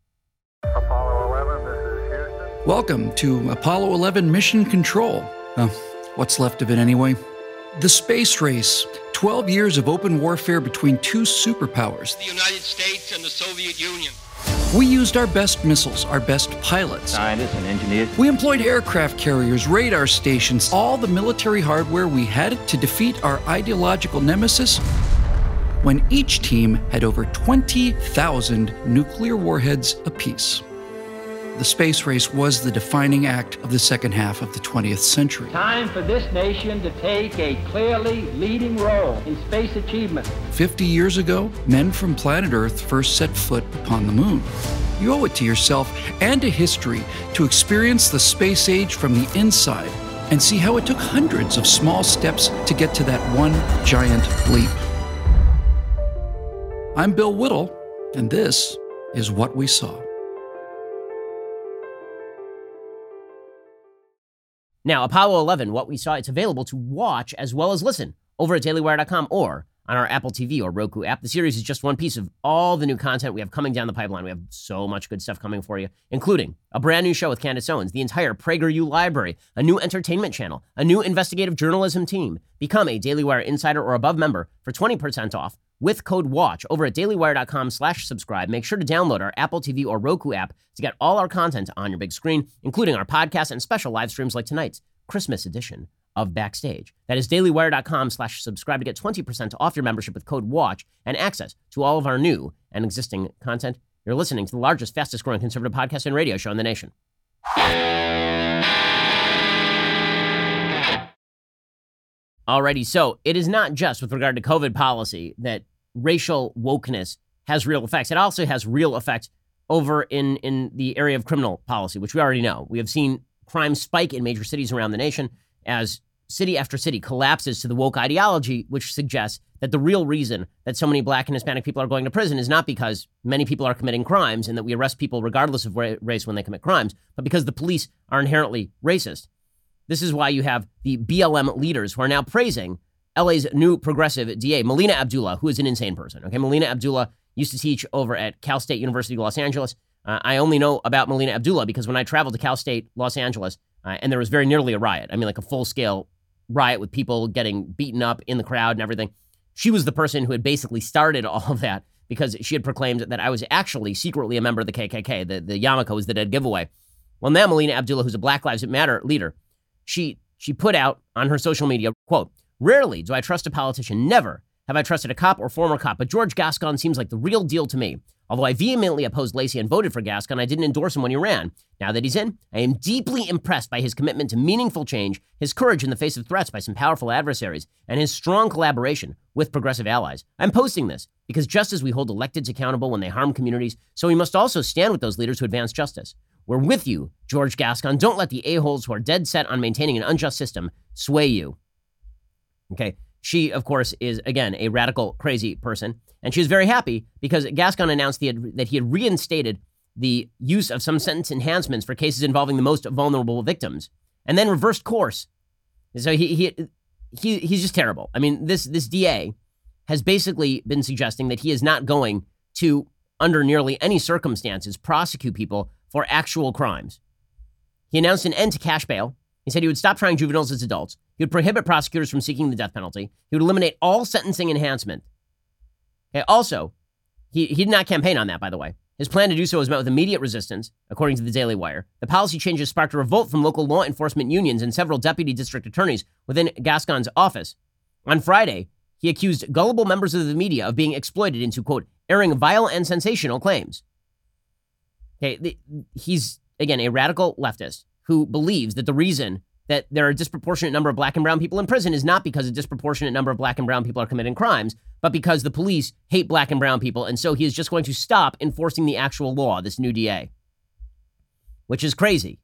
Apollo eleven, this is Houston. Welcome to Apollo eleven Mission Control. Uh, what's left of it anyway? The space race. twelve years of open warfare between two superpowers. The United States and the Soviet Union. We used our best missiles, our best pilots. Scientists and engineers. We employed aircraft carriers, radar stations, all the military hardware we had to defeat our ideological nemesis, when each team had over twenty thousand nuclear warheads apiece. The space race was the defining act of the second half of the twentieth century. Time for this nation to take a clearly leading role in space achievement. Fifty years ago, men from planet Earth first set foot upon the moon. You owe it to yourself and to history to experience the space age from the inside and see how it took hundreds of small steps to get to that one giant leap. I'm Bill Whittle, and this is What We Saw. Now, Apollo eleven, What We Saw, it's available to watch as well as listen over at daily wire dot com or on our Apple T V or Roku app. The series is just one piece of all the new content we have coming down the pipeline. We have so much good stuff coming for you, including a brand new show with Candace Owens, the entire PragerU library, a new entertainment channel, a new investigative journalism team. Become a Daily Wire Insider or Above member for twenty percent off with code WATCH over at daily wire dot com slash subscribe. Make sure to download our Apple T V or Roku app to get all our content on your big screen, including our podcast and special live streams like tonight's Christmas edition of Backstage. That is daily wire dot com slash subscribe to get twenty percent off your membership with code WATCH and access to all of our new and existing content. You're listening to the largest, fastest growing conservative podcast and radio show in the nation. Alrighty, so it is not just with regard to COVID policy that racial wokeness has real effects. It also has real effects over in, in the area of criminal policy, which we already know. We have seen crime spike in major cities around the nation as city after city collapses to the woke ideology, which suggests that the real reason that so many black and Hispanic people are going to prison is not because many people are committing crimes and that we arrest people regardless of race when they commit crimes, but because the police are inherently racist. This is why you have the B L M leaders who are now praising L A's new progressive D A, Melina Abdullah, who is an insane person. Okay, Melina Abdullah used to teach over at Cal State University, Los Angeles. Uh, I only know about Melina Abdullah because when I traveled to Cal State, Los Angeles, uh, and there was very nearly a riot. I mean, like a full-scale riot with people getting beaten up in the crowd and everything. She was the person who had basically started all of that because she had proclaimed that I was actually secretly a member of the K K K. The, the yarmulke was the dead giveaway. Well, now Melina Abdullah, who's a Black Lives Matter leader, she she put out on her social media, quote, "Rarely do I trust a politician. Never have I trusted a cop or former cop, but George Gascon seems like the real deal to me. Although I vehemently opposed Lacey and voted for Gascon, I didn't endorse him when he ran. Now that he's in, I am deeply impressed by his commitment to meaningful change, his courage in the face of threats by some powerful adversaries, and his strong collaboration with progressive allies. I'm posting this because just as we hold electeds accountable when they harm communities, so we must also stand with those leaders who advance justice. We're with you, George Gascon. Don't let the a-holes who are dead set on maintaining an unjust system sway you." Okay. She, of course, is, again, a radical, crazy person. And she was very happy because Gascon announced he had, that he had reinstated the use of some sentence enhancements for cases involving the most vulnerable victims, and then reversed course. So he he, he he's just terrible. I mean, this this D A has basically been suggesting that he is not going to, under nearly any circumstances, prosecute people for actual crimes. He announced an end to cash bail. He said he would stop trying juveniles as adults. He would prohibit prosecutors from seeking the death penalty. He would eliminate all sentencing enhancement. Okay, also, he, he did not campaign on that, by the way. His plan to do so was met with immediate resistance, according to the Daily Wire. The policy changes sparked a revolt from local law enforcement unions and several deputy district attorneys within Gascon's office. On Friday, he accused gullible members of the media of being exploited into, quote, airing vile and sensational claims. Okay, the, he's, again, a radical leftist who believes that the reason that there are a disproportionate number of black and brown people in prison is not because a disproportionate number of black and brown people are committing crimes, but because the police hate black and brown people, and so he is just going to stop enforcing the actual law, this new D A, which is crazy.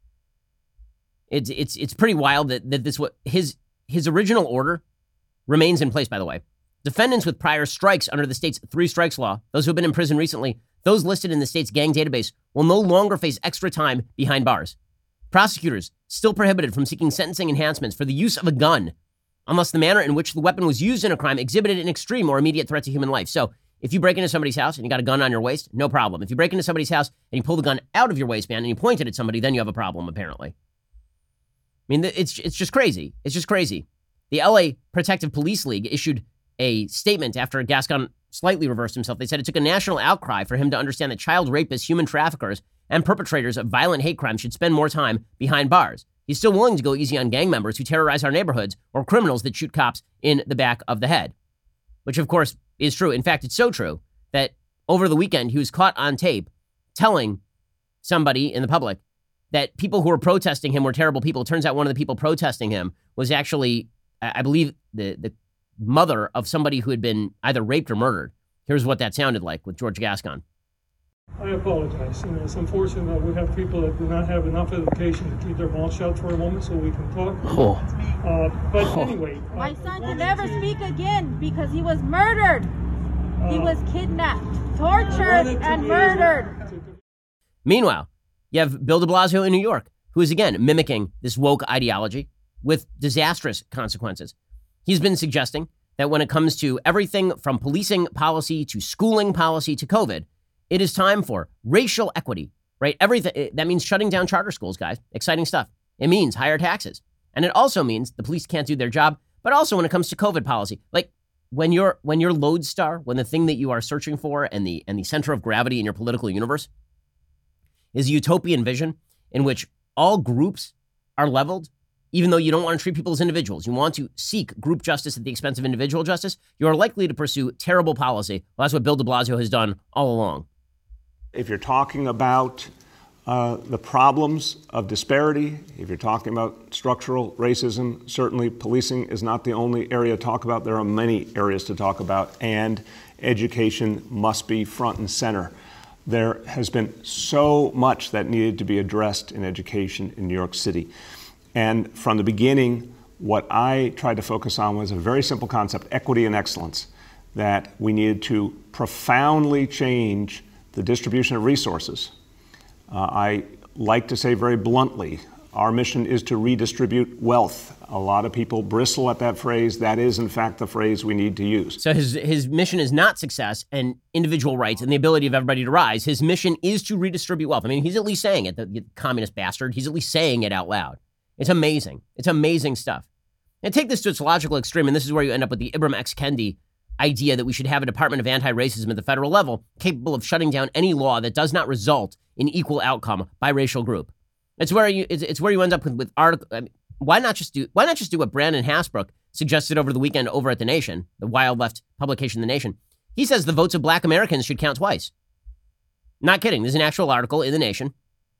It's it's it's pretty wild that, that this what his his original order remains in place, by the way. Defendants with prior strikes under the state's three strikes law, those who have been in prison recently, those listed in the state's gang database, will no longer face extra time behind bars. Prosecutors still prohibited from seeking sentencing enhancements for the use of a gun unless the manner in which the weapon was used in a crime exhibited an extreme or immediate threat to human life. So if you break into somebody's house and you got a gun on your waist, no problem. If you break into somebody's house and you pull the gun out of your waistband and you point it at somebody, then you have a problem, apparently. I mean, it's it's just crazy. It's just crazy. The L A Protective Police League issued a statement after Gascon slightly reversed himself. They said it took a national outcry for him to understand that child rapists, human traffickers, and perpetrators of violent hate crimes should spend more time behind bars. He's still willing to go easy on gang members who terrorize our neighborhoods or criminals that shoot cops in the back of the head, which, of course, is true. In fact, it's so true that over the weekend, he was caught on tape telling somebody in the public that people who were protesting him were terrible people. It turns out one of the people protesting him was actually, I believe, the, the mother of somebody who had been either raped or murdered. Here's what that sounded like with George Gascon. I apologize. You know, it's unfortunate that we have people that do not have enough education to keep their mouth shut for a moment so we can talk. Oh. Uh, but oh. anyway. My uh, son can never to... speak again because he was murdered. Uh, he was kidnapped, tortured, and murdered. Meanwhile, you have Bill de Blasio in New York, who is, again, mimicking this woke ideology with disastrous consequences. He's been suggesting that when it comes to everything from policing policy to schooling policy to COVID, it is time for racial equity, right? Everything that means shutting down charter schools, guys. Exciting stuff. It means higher taxes. And it also means the police can't do their job, but also when it comes to COVID policy, like when you're when your lodestar, when the thing that you are searching for and the and the center of gravity in your political universe is a utopian vision in which all groups are leveled, even though you don't want to treat people as individuals. You want to seek group justice at the expense of individual justice. You are likely to pursue terrible policy. Well, that's what Bill de Blasio has done all along. If you're talking about uh, the problems of disparity, if you're talking about structural racism, certainly policing is not the only area to talk about. There are many areas to talk about, and education must be front and center. There has been so much that needed to be addressed in education in New York City. And from the beginning, what I tried to focus on was a very simple concept, equity and excellence, that we needed to profoundly change the distribution of resources. Uh, I like to say very bluntly, our mission is to redistribute wealth. A lot of people bristle at that phrase. That is, in fact, the phrase we need to use. So his his mission is not success and individual rights and the ability of everybody to rise. His mission is to redistribute wealth. I mean, he's at least saying it, the, the communist bastard. He's at least saying it out loud. It's amazing. It's amazing stuff. And take this to its logical extreme, and this is where you end up with the Ibram X. Kendi idea that we should have a Department of Anti-Racism at the federal level capable of shutting down any law that does not result in equal outcome by racial group. It's where you it's, it's where you end up with, with article. I mean, why not just do why not just do what Brandon Hasbrook suggested over the weekend over at The Nation, the wild left publication The Nation? He says the votes of black Americans should count twice. Not kidding. There's an actual article in The Nation.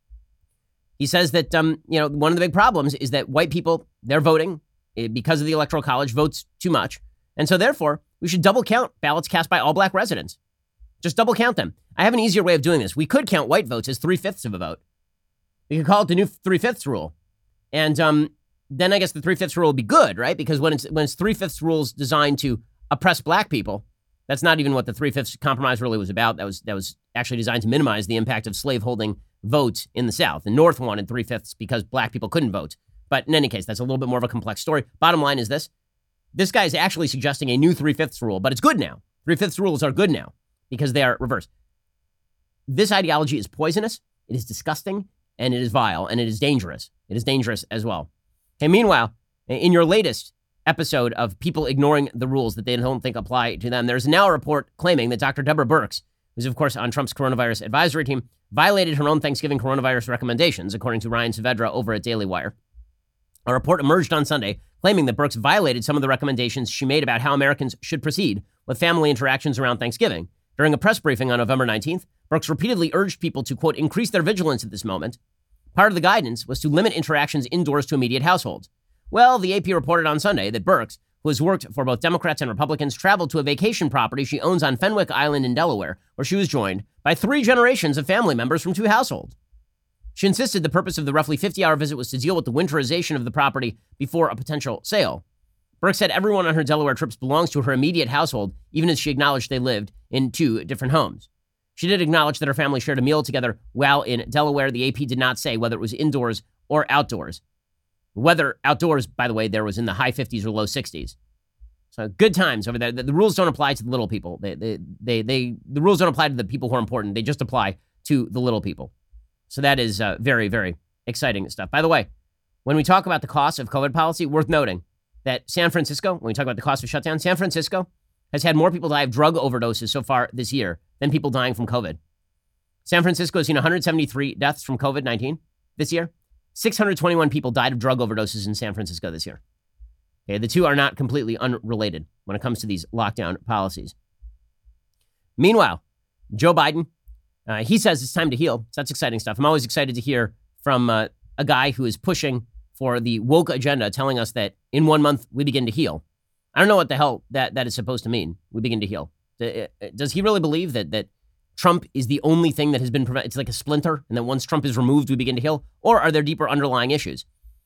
He says that, um, you know, one of the big problems is that white people, they're voting because of the Electoral College, votes too much. And so therefore, we should double count ballots cast by all black residents. Just double count them. I have an easier way of doing this. We could count white votes as three-fifths of a vote. We could call it the new three-fifths rule. And um, then I guess the three-fifths rule will be good, right? Because when it's when it's three-fifths rules designed to oppress black people, that's not even what the three-fifths compromise really was about. That was that was actually designed to minimize the impact of slaveholding votes in the South. The North wanted three-fifths because black people couldn't vote. But in any case, that's a little bit more of a complex story. Bottom line is this. This guy is actually suggesting a new three-fifths rule, but it's good now. Three-fifths rules are good now because they are reversed. This ideology is poisonous, it is disgusting, and it is vile, and it is dangerous. It is dangerous as well. Okay, meanwhile, in your latest episode of people ignoring the rules that they don't think apply to them, there's now a report claiming that Doctor Deborah Birx, who's of course on Trump's coronavirus advisory team, violated her own Thanksgiving coronavirus recommendations, according to Ryan Saavedra over at Daily Wire. A report emerged on Sunday claiming that Birx violated some of the recommendations she made about how Americans should proceed with family interactions around Thanksgiving. During a press briefing on November nineteenth, Birx repeatedly urged people to, quote, increase their vigilance at this moment. Part of the guidance was to limit interactions indoors to immediate households. Well, the A P reported on Sunday that Birx, who has worked for both Democrats and Republicans, traveled to a vacation property she owns on Fenwick Island in Delaware, where she was joined by three generations of family members from two households. She insisted the purpose of the roughly fifty-hour visit was to deal with the winterization of the property before a potential sale. Birx said everyone on her Delaware trips belongs to her immediate household, even as she acknowledged they lived in two different homes. She did acknowledge that her family shared a meal together while in Delaware. The A P did not say whether it was indoors or outdoors. Weather outdoors, by the way, there was in the high fifties or low sixties. So good times over there. The, the rules don't apply to the little people. They, they, they, they, the rules don't apply to the people who are important. They just apply to the little people. So that is uh, very, very exciting stuff. By the way, when we talk about the cost of COVID policy, worth noting that San Francisco, when we talk about the cost of shutdown, San Francisco has had more people die of drug overdoses so far this year than people dying from COVID. San Francisco has seen one hundred seventy-three deaths from COVID nineteen this year. six hundred twenty-one people died of drug overdoses in San Francisco this year. Okay, the two are not completely unrelated when it comes to these lockdown policies. Meanwhile, Joe Biden, uh, he says it's time to heal. So that's exciting stuff. I'm always excited to hear from uh, a guy who is pushing for the woke agenda, telling us that in one month we begin to heal. I don't know what the hell that, that is supposed to mean. We begin to heal. Does he really believe that that Trump is the only thing that has been prevented? It's like a splinter, and that once Trump is removed, we begin to heal? Or are there deeper underlying issues?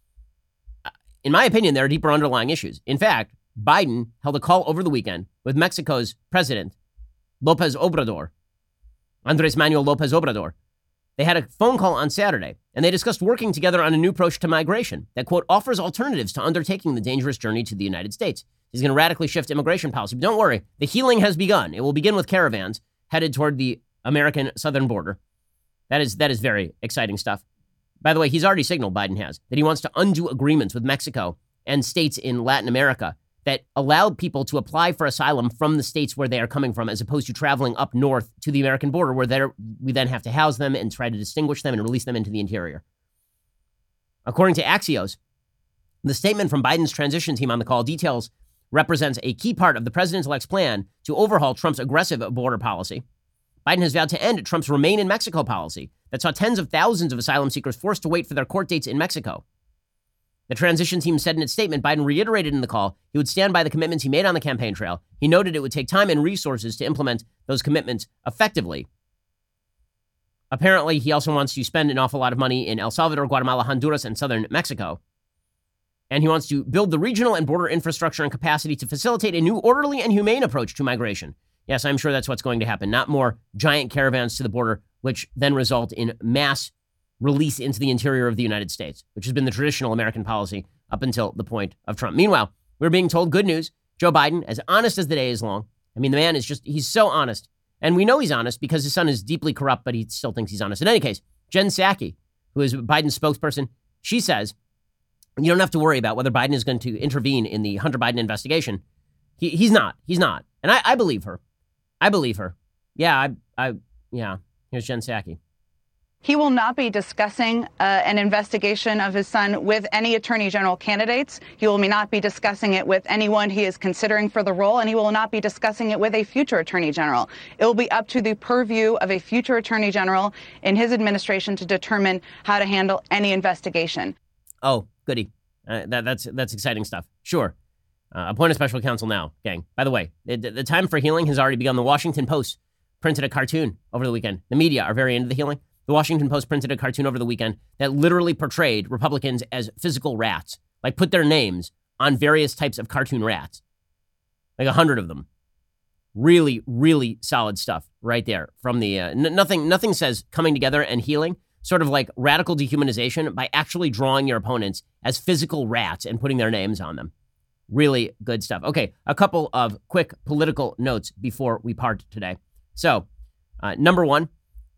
In my opinion, there are deeper underlying issues. In fact, Biden held a call over the weekend with Mexico's president, López Obrador, Andrés Manuel López Obrador. They had a phone call on Saturday, and they discussed working together on a new approach to migration that, quote, offers alternatives to undertaking the dangerous journey to the United States. He's going to radically shift immigration policy. But don't worry, the healing has begun. It will begin with caravans headed toward the American southern border. That is that is very exciting stuff. By the way, he's already signaled, Biden has, that he wants to undo agreements with Mexico and states in Latin America that allowed people to apply for asylum from the states where they are coming from, as opposed to traveling up north to the American border, where we then have to house them and try to distinguish them and release them into the interior. According to Axios, the statement from Biden's transition team on the call details represents a key part of the president-elect's plan to overhaul Trump's aggressive border policy. Biden has vowed to end Trump's Remain in Mexico policy that saw tens of thousands of asylum seekers forced to wait for their court dates in Mexico. The transition team said in its statement, Biden reiterated in the call he would stand by the commitments he made on the campaign trail. He noted it would take time and resources to implement those commitments effectively. Apparently, he also wants to spend an awful lot of money in El Salvador, Guatemala, Honduras, and southern Mexico. And he wants to build the regional and border infrastructure and capacity to facilitate a new orderly and humane approach to migration. Yes, I'm sure that's what's going to happen. Not more giant caravans to the border, which then result in mass release into the interior of the United States, which has been the traditional American policy up until the point of Trump. Meanwhile, we're being told good news. Joe Biden, as honest as the day is long. I mean, the man is just, he's so honest. And we know he's honest because his son is deeply corrupt, but he still thinks he's honest. In any case, Jen Psaki, who is Biden's spokesperson, she says, you don't have to worry about whether Biden is going to intervene in the Hunter Biden investigation. He, he's not. He's not. And I, I believe her. I believe her. Yeah, I, I, yeah. Here's Jen Psaki. He will not be discussing uh, an investigation of his son with any attorney general candidates. He will not be discussing it with anyone he is considering for the role, and he will not be discussing it with a future attorney general. It will be up to the purview of a future attorney general in his administration to determine how to handle any investigation. Oh, goody. Uh, that, that's that's exciting stuff. Sure. Uh, appoint a special counsel now, gang. By the way, the, the time for healing has already begun. The Washington Post printed a cartoon over the weekend. The media are very into the healing. The Washington Post printed a cartoon over the weekend that literally portrayed Republicans as physical rats, like put their names on various types of cartoon rats, like a hundred of them. Really, really solid stuff right there from the, uh, n- nothing, nothing says coming together and healing, sort of like radical dehumanization by actually drawing your opponents as physical rats and putting their names on them. Really good stuff. Okay, a couple of quick political notes before we part today. So, uh, number one,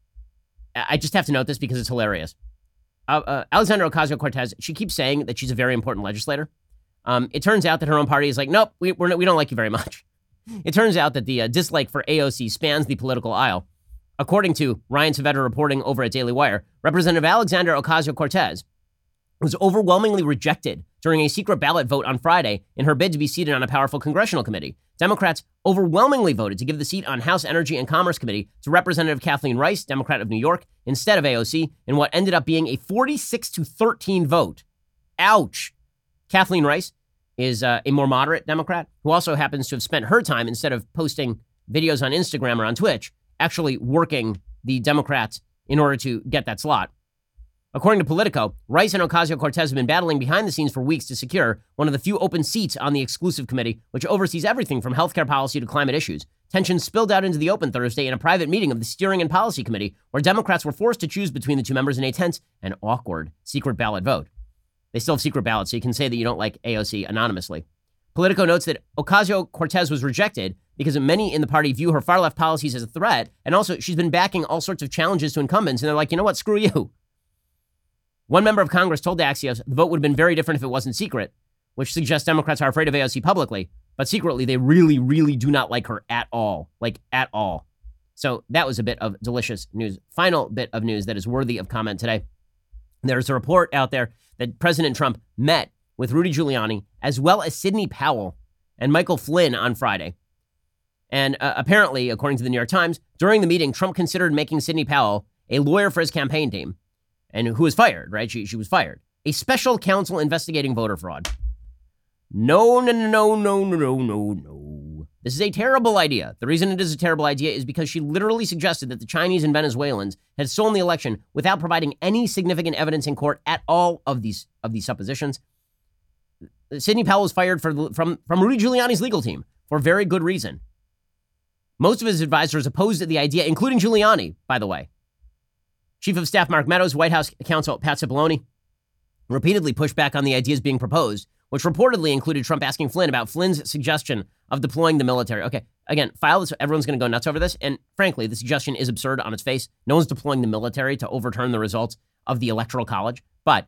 I just have to note this because it's hilarious. Uh, uh, Alexandria Ocasio-Cortez, she keeps saying that she's a very important legislator. Um, it turns out that her own party is like, nope, we, we're not, we don't like you very much. It turns out that the uh, dislike for A O C spans the political aisle. According to Ryan Savetta reporting over at Daily Wire, Representative Alexandria Ocasio-Cortez was overwhelmingly rejected during a secret ballot vote on Friday in her bid to be seated on a powerful congressional committee. Democrats overwhelmingly voted to give the seat on House Energy and Commerce Committee to Representative Kathleen Rice, Democrat of New York, instead of A O C, in what ended up being a forty-six to thirteen vote. Ouch. Kathleen Rice is uh, a more moderate Democrat who also happens to have spent her time, instead of posting videos on Instagram or on Twitch, actually working the Democrats in order to get that slot. According to Politico, Rice and Ocasio-Cortez have been battling behind the scenes for weeks to secure one of the few open seats on the exclusive committee, which oversees everything from healthcare policy to climate issues. Tensions spilled out into the open Thursday in a private meeting of the Steering and Policy Committee, where Democrats were forced to choose between the two members in a tense and awkward secret ballot vote. They still have secret ballots, so you can say that you don't like A O C anonymously. Politico notes that Ocasio-Cortez was rejected because many in the party view her far-left policies as a threat, and also she's been backing all sorts of challenges to incumbents, and they're like, you know what, screw you. One member of Congress told Axios the vote would have been very different if it wasn't secret, which suggests Democrats are afraid of A O C publicly, but secretly they really, really do not like her at all, like at all. So that was a bit of delicious news. Final bit of news that is worthy of comment today. There's a report out there that President Trump met with Rudy Giuliani, as well as Sidney Powell and Michael Flynn on Friday. And uh, apparently, according to the New York Times, during the meeting, Trump considered making Sidney Powell a lawyer for his campaign team, and who was fired, right? She, she was fired. A special counsel investigating voter fraud. No, no, no, no, no, no, no, no. This is a terrible idea. The reason it is a terrible idea is because she literally suggested that the Chinese and Venezuelans had stolen the election without providing any significant evidence in court at all of these of these suppositions. Sidney Powell was fired for, from, from Rudy Giuliani's legal team for very good reason. Most of his advisors opposed the idea, including Giuliani, by the way. Chief of Staff Mark Meadows, White House counsel Pat Cipollone, repeatedly pushed back on the ideas being proposed, which reportedly included Trump asking Flynn about Flynn's suggestion of deploying the military. Okay, again, file this. Everyone's going to go nuts over this. And frankly, the suggestion is absurd on its face. No one's deploying the military to overturn the results of the Electoral College. But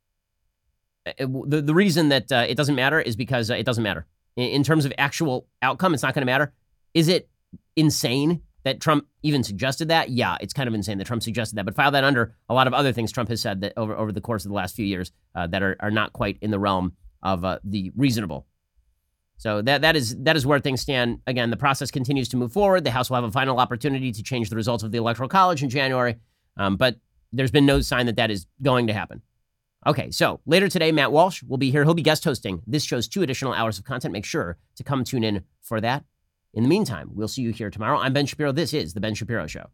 it, the, the reason that uh, it doesn't matter is because uh, it doesn't matter. In, in terms of actual outcome, it's not going to matter. Is it insane that Trump even suggested that? Yeah, it's kind of insane that Trump suggested that. But file that under a lot of other things Trump has said that over, over the course of the last few years uh, that are, are not quite in the realm of uh, the reasonable. So that that is that is where things stand. Again, the process continues to move forward. The House will have a final opportunity to change the results of the Electoral College in January. Um, but there's been no sign that that is going to happen. Okay, so later today, Matt Walsh will be here. He'll be guest hosting this show's two additional hours of content. Make sure to come tune in for that. In the meantime, we'll see you here tomorrow. I'm Ben Shapiro. This is The Ben Shapiro Show.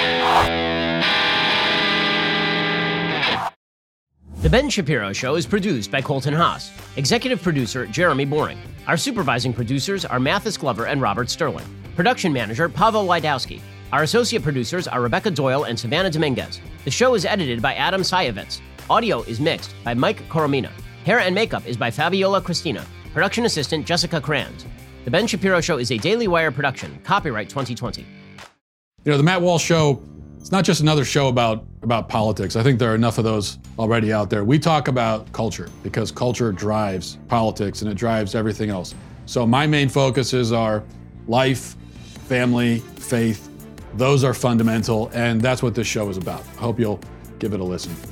The Ben Shapiro Show is produced by Colton Haas. Executive producer, Jeremy Boring. Our supervising producers are Mathis Glover and Robert Sterling. Production manager, Pavel Wydowski. Our associate producers are Rebecca Doyle and Savannah Dominguez. The show is edited by Adam Sayevitz. Audio is mixed by Mike Coromina. Hair and makeup is by Fabiola Cristina. Production assistant, Jessica Kranz. The Ben Shapiro Show is a Daily Wire production. Copyright twenty twenty. You know, the Matt Walsh Show, it's not just another show about, about politics. I think there are enough of those already out there. We talk about culture because culture drives politics and it drives everything else. So my main focuses are life, family, faith. Those are fundamental, and that's what this show is about. I hope you'll Give it a listen.